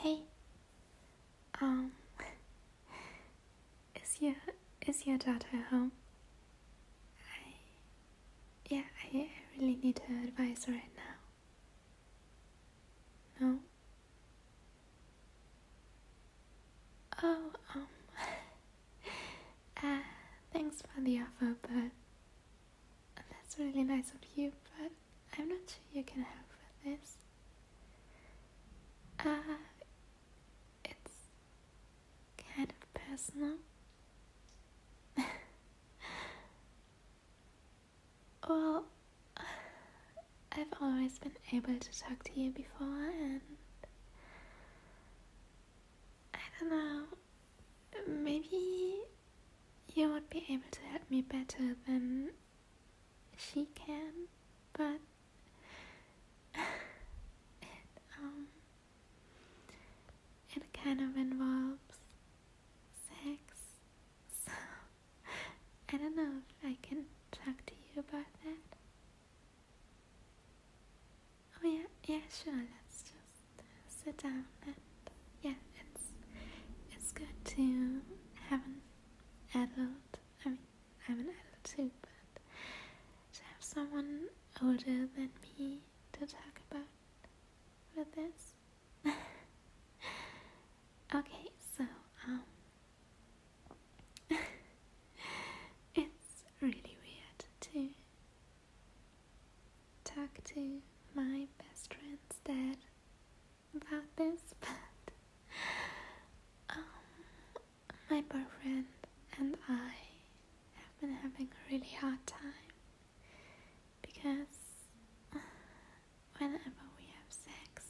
Hey, um, is your is your daughter home? I I really need her advice right now. No? Oh, uh, thanks for the offer, but that's really nice of you, but I'm not sure you can help with this. It's kind of personal. Well, I've always been able to talk to you before, and I don't know, maybe you would be able to help me better than she can, but um, it kind of involves sex, so I don't know if I can talk to you about that. Oh yeah, sure, let's just sit down and yeah, it's good to have an adult, I'm an adult too, but to have someone older than me to talk about with this. Okay, so, it's really weird to talk to my best friend's dad about this, but, my boyfriend and I have been having a really hard time because whenever we have sex,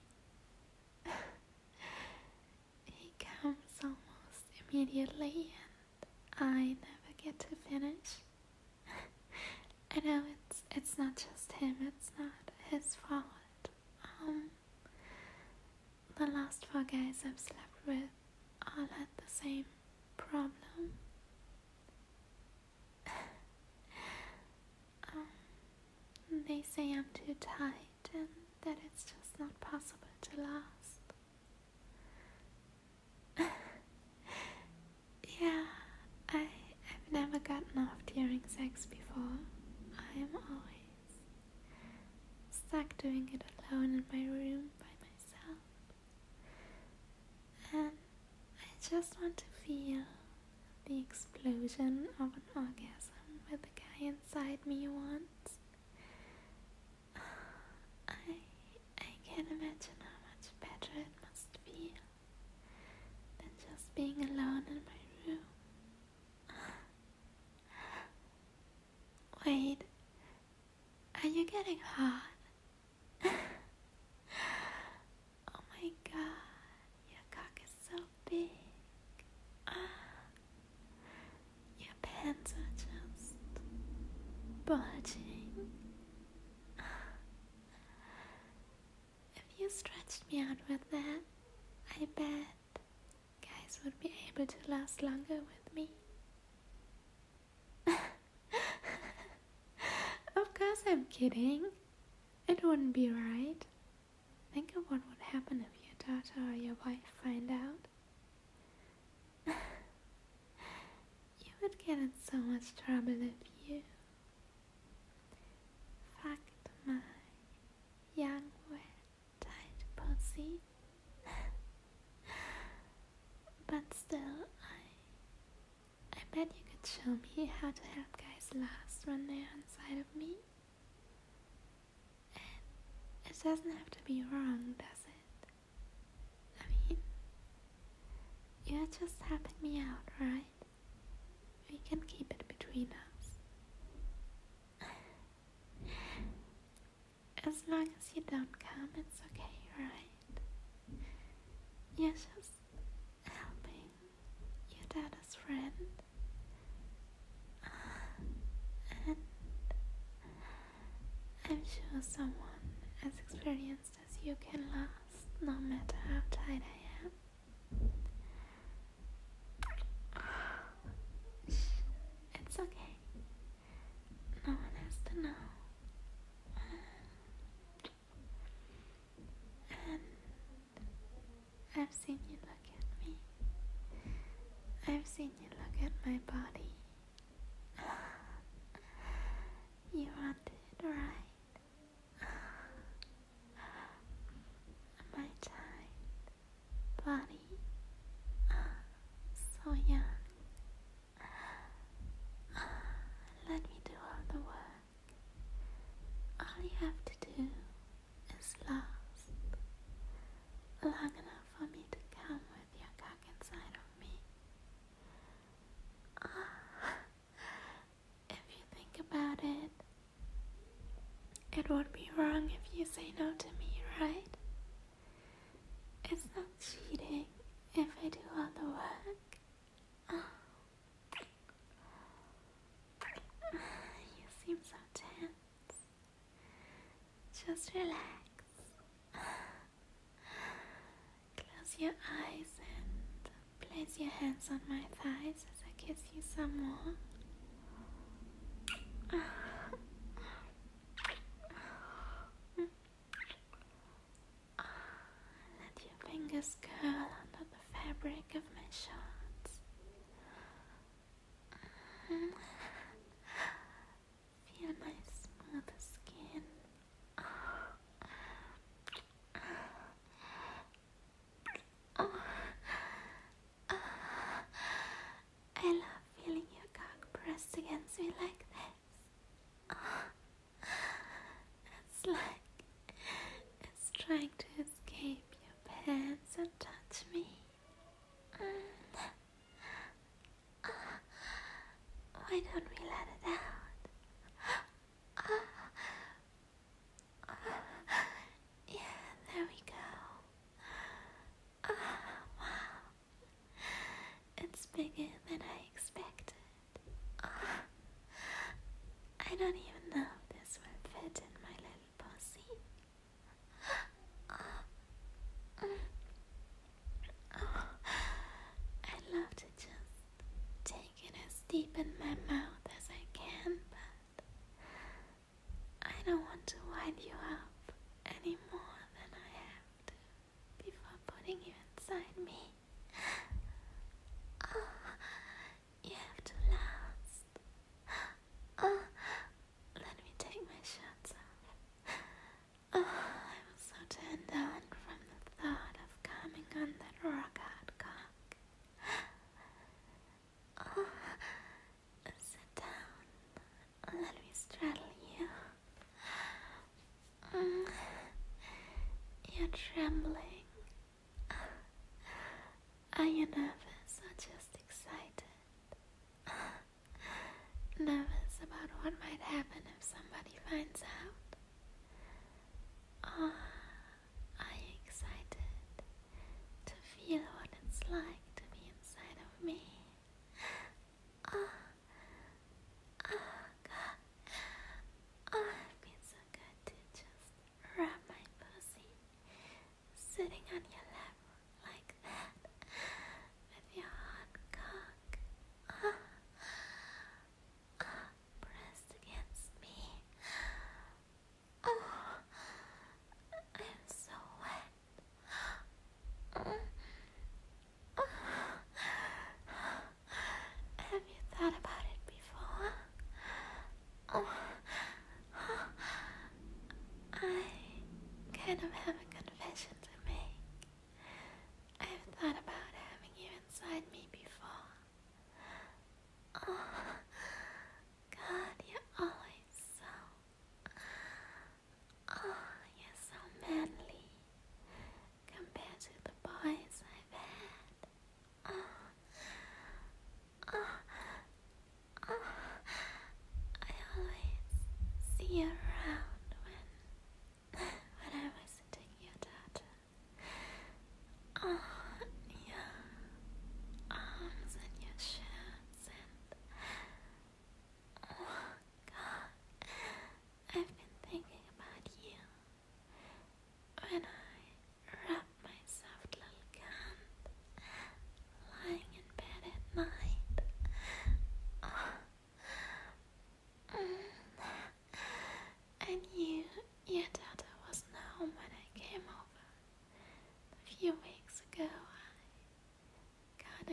he comes almost immediately and I never get to finish. I know it's not just him, it's not his fault. The last 4 guys I've slept with all had the same problem. They say I'm too tight and that it's just not possible to last. Yeah, I've never gotten off during sex before. I am always stuck doing it alone in my room by myself. And I just want to feel the explosion of an orgasm with the guy inside me once. I can't imagine how much better it must feel than just being alone in my room. Wait, are you getting hot? Oh my god, your cock is so big. Your pants are just bulging. If you stretched me out with that, I bet guys would be able to last longer with me. Of course I'm kidding. It wouldn't be right. Think of what would happen if your daughter or your wife find out. You would get in so much trouble if you fucked my young, wet, tight pussy. But still, I bet you could show me how to help guys last when they're inside of me. And it doesn't have to be wrong, does it? I mean, you're just helping me out, right? We can keep it between us. As long as you don't come, it's okay, right? You're just helping your daughter's friend. And I'm sure someone as experienced as you can last, no matter how tight I am. It's okay. No one has to know. And I've seen you look at me. I've seen you look at my body. You want it right. My tight body. So young. Let me do all the work. All you have to do is last long enough for me to come with your cock inside of me. If you think about it, it would be wrong if you say no to me, right? It's not cheating if I do all the work. You seem so tense. Just relax. Close your eyes and place your hands on my thighs as I kiss you some more. Let your fingers curl under the fabric of my shorts. Feel my smooth skin. I love feeling your cock pressed against me like this. It's like it's trying to escape your pants and touch me. Why don't we let it out? Yeah, there we go. Wow. It's bigger than I expected. I don't even know if this will fit in my little pussy. I'd love to just take it as deep in my mouth as I can, but I don't want to wind you up any more than I have to before putting you inside me. You have to last. Let me take my shirts off. I was so turned on from the thought of coming on that rock hard cock. Sit down. Let me straddle you. You're trembling. Are you nervous or just excited? Nervous about what might happen if somebody finds out? Or are you excited to feel what it's like to be inside of me? God. It'd be so good to just rub my pussy sitting on your lap like that with your hot cock pressed against me. I'm so wet. Have you thought about it before? I kind of have a confession to make. I've thought about having you inside me before. God, you're always you're so manly compared to the boys I've had. I always see you around when I was sitting your daughter.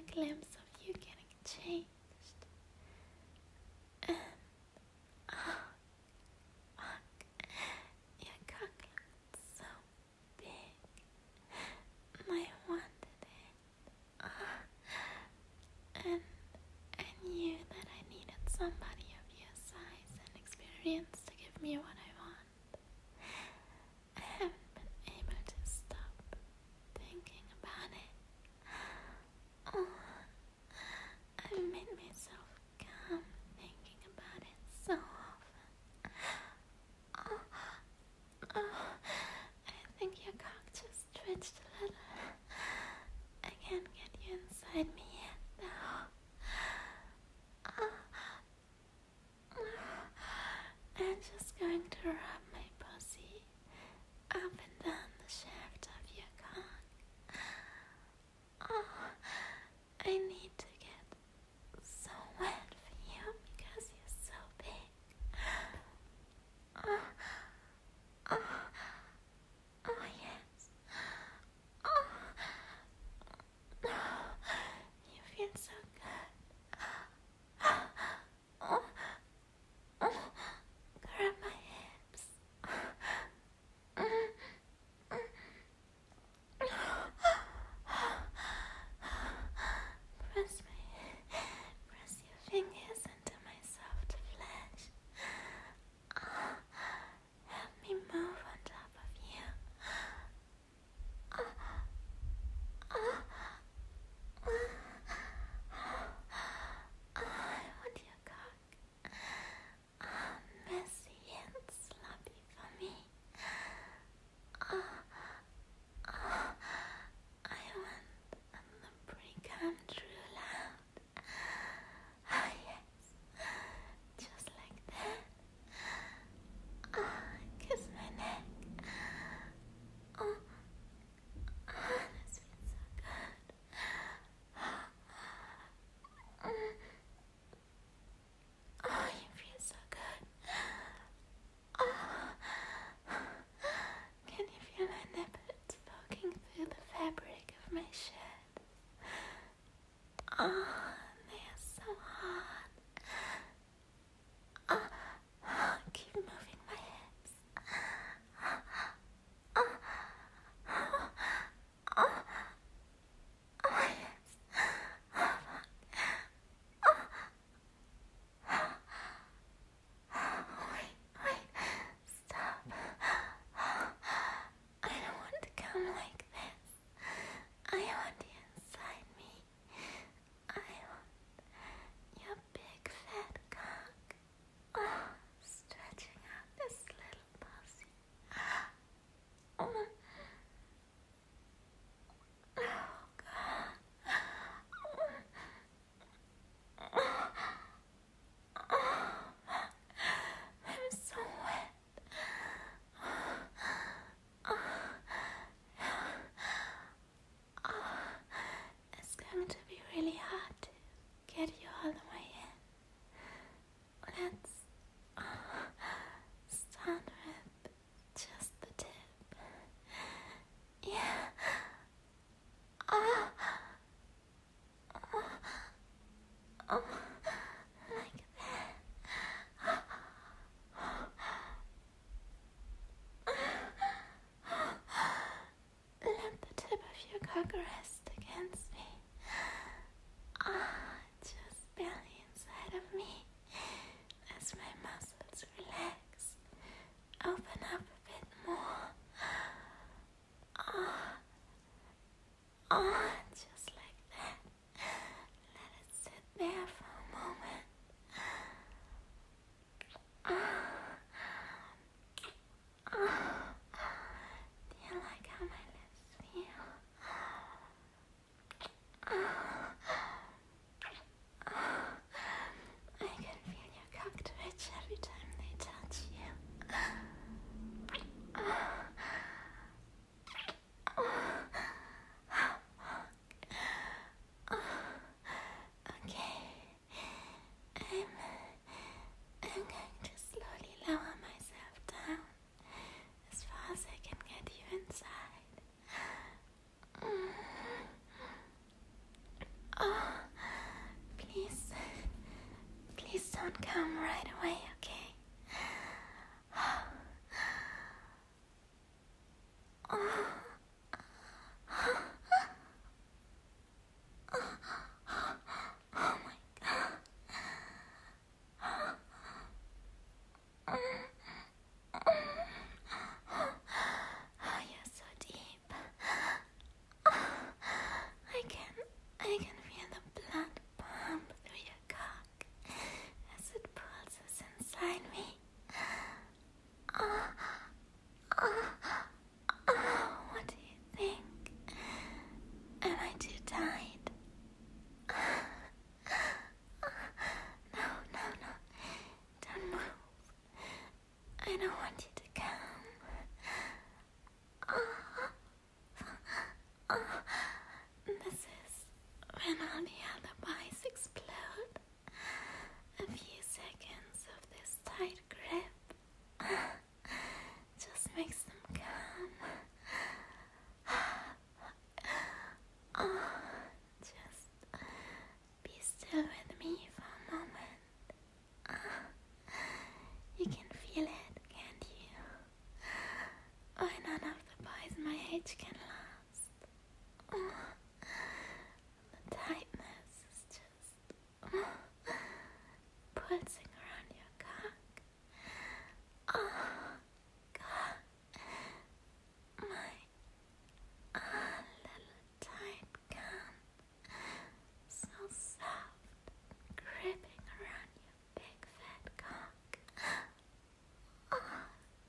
glimpse of you getting changed. And oh, fuck, your cock looked so big. I wanted it. And I knew that I needed somebody of your size and experience to give me what I want. I haven't been able to stop thinking about it. Oh, I've made myself calm thinking about it so often. Oh, I think your cock just twitched a little. I can't get you inside me yet, though. I'm just going to rub my pussy up and down the shaft of your cock. Oh, I need to get so wet for you because you're so big. Oh, oh, oh yes. Oh, you feel so good. Oh, oh, grab my hips. Press your fingers into my soft flesh. Help me move on top of you. I want your cock. Messy and sloppy for me. I want the pre-cum true loud. Yes, just like that. Kiss my neck. Oh, this feels so good. Oh, you feel so good. Can you feel my nipples poking through the fabric of my shirt? Oh, they are so hot. Keep moving my hips. Yes. Wait, stop. I don't want to come like this. I want you inside me. I want your big fat cock. Oh, stretching out this little pussy. Oh, God. I'm so wet. It's going to be really hard to get you all the way in. Let's start with just the tip. Yeah. Like that. Let the tip of your cock rest against me. Just barely inside of me. As my muscles relax, open up a bit more. Just like that. Let it sit there for a moment. Do you like how my lips feel? age can last. Oh, the tightness is just pulsing around your cock. Oh, God, my little tight cum, so soft, gripping around your big fat cock. Oh,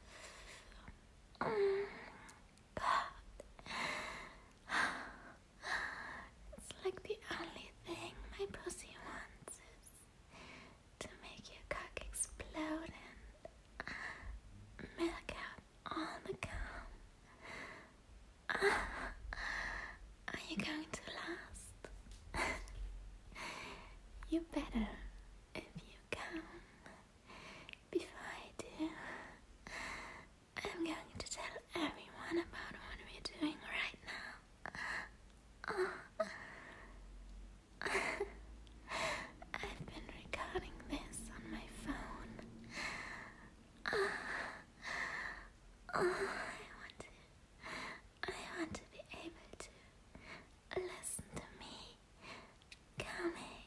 God, it's like the only thing my pussy wants is to make your cock explode and milk out all the cum. Are you going to last? You better, if you come. Before I do, I'm going to tell everyone about what we're doing right now. I've been recording this on my phone. I want to be able to listen to me coming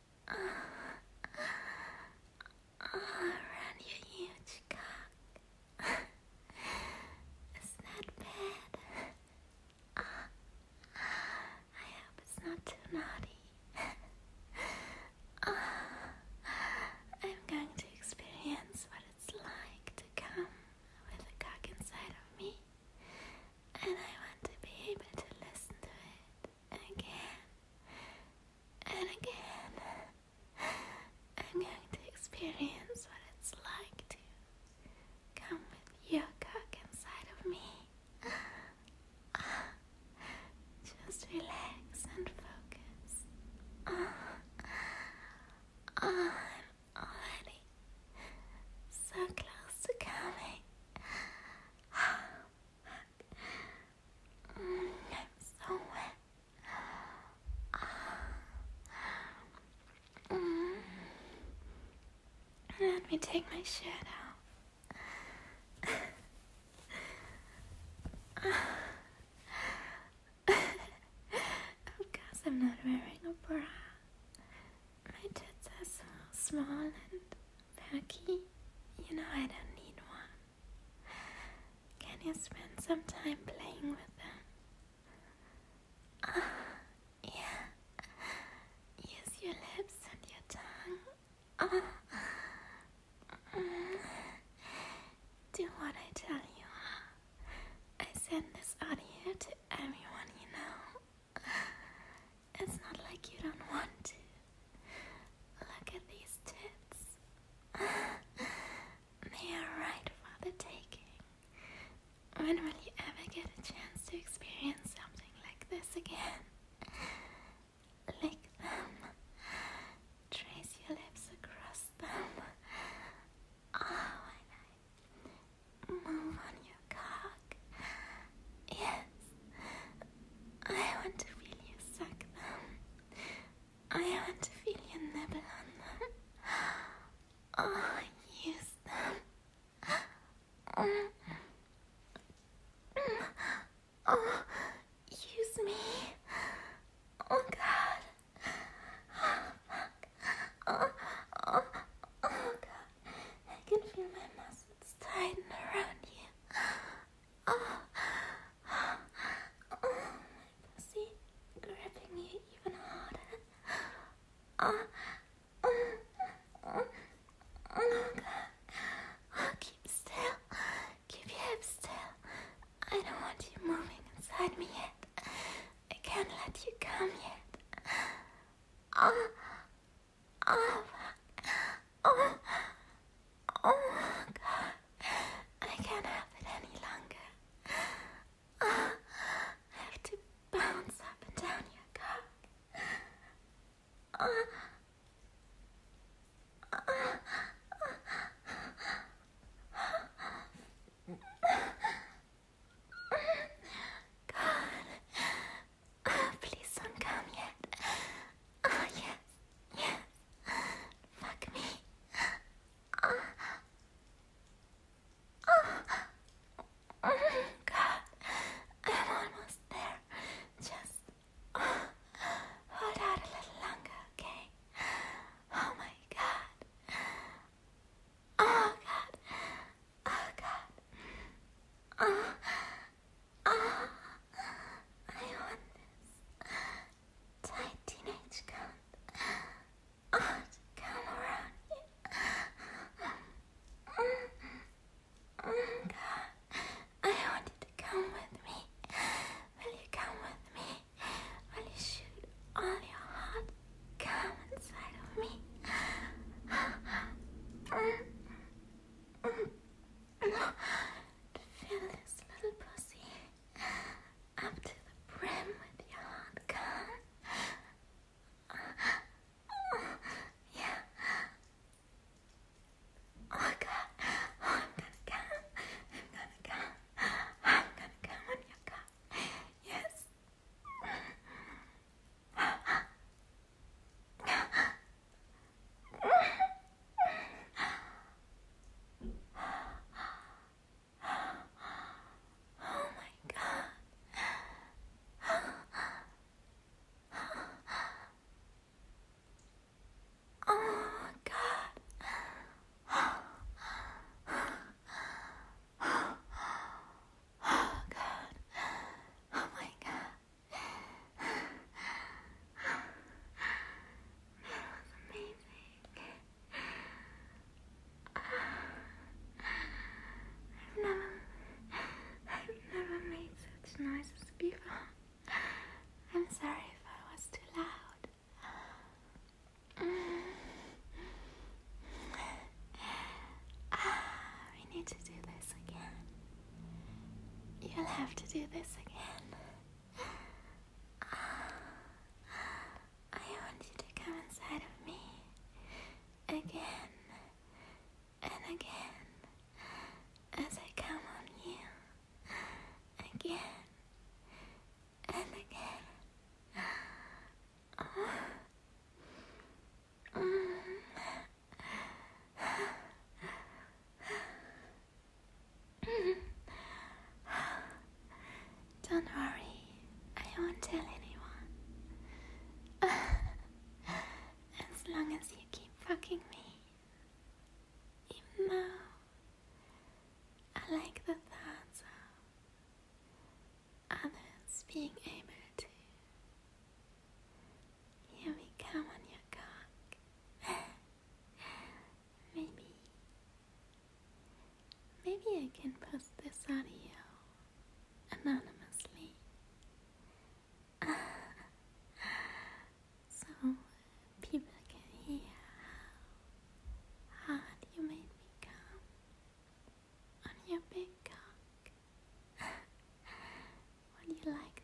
around your huge cock. Is that bad? I hope it's not too naughty. I'm going to experience what it's like to come with a cock inside of me, and I want to be able to listen to it again and again. I'm going to experience what it's like to come with your cock inside of me. Just relax and focus. I'm already so close to coming. I'm so wet. Let me take my shirt off. Of course I'm not wearing a bra. My tits are so small and perky. You know I don't need one. Can you spend some time playing with them? Yeah. Use your lips and your tongue. Do what I tell you. I send this audio to everyone you know. It's not like you don't want to. Look at these tits. They are right for the taking. When will you ever get a chance to experience something like this again? Lick them. Trace your lips across them. When I move on your cock. Yes. I want to feel you suck them. I want to feel your nibble on them. Use them. Use me. Oh, God. Oh, God. I can feel my muscles tighten around you. My pussy gripping you even harder. God. Keep still. Keep your hips still. I don't want you moving inside me yet. I can't let you come yet. God. I can't have it any longer. I have to bounce up and down your cock. God. Please don't come yet. Yes. this again. I want you to come inside of me again and again as I come on you again and again. Don't worry, I won't tell anyone. As long as you keep fucking me. Even though I like the thoughts of others being able to hear me come on your cock. Maybe I can post this audio anonymously. So people can hear how hard you made me come on your big cock. Would you like